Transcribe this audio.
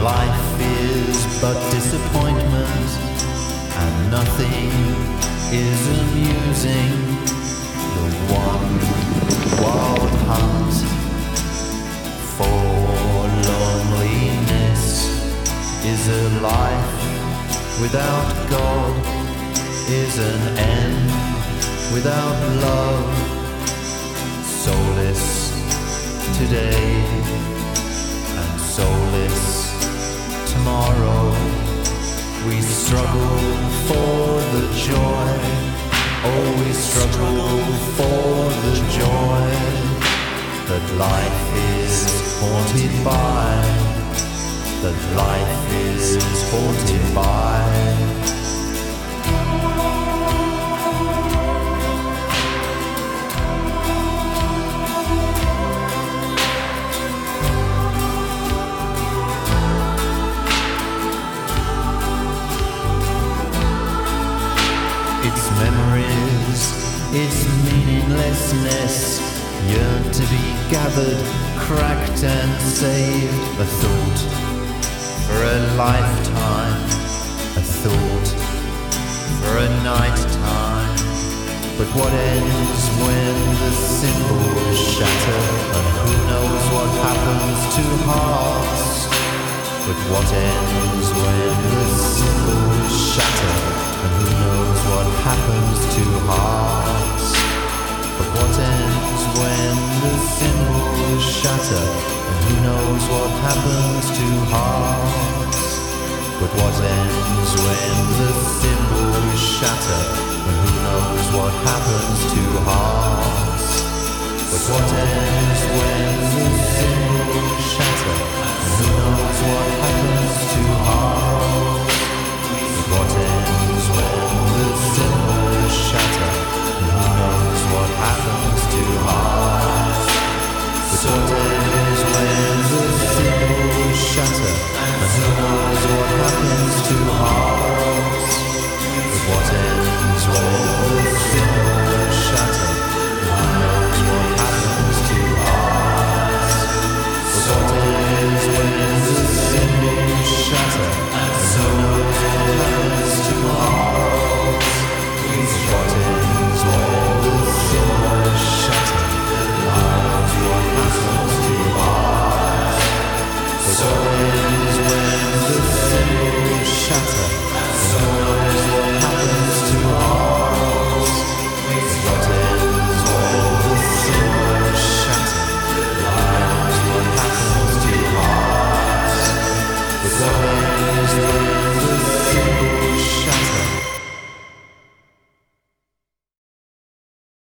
life is but disappointment, and nothing is amusing. The one wild hunt for loneliness is a life without God, is an end without love. Soulless today and soulless tomorrow. We struggle for the joy. Oh, we struggle for the joy that life is haunted by. That life is haunted by. Its memories, its meaninglessness yearn to be gathered, cracked and saved. A thought for a lifetime, a thought for a night time. But what ends when the symbols shatter? And who knows what happens to hearts? But what ends when the symbols shatter? And who knows what happens to hearts? But what ends when the symbols shatter? And who knows what happens to hearts? But what ends when the symbols shatter? And who knows what happens to hearts? But what ends when the symbols shatter? And who knows what happens?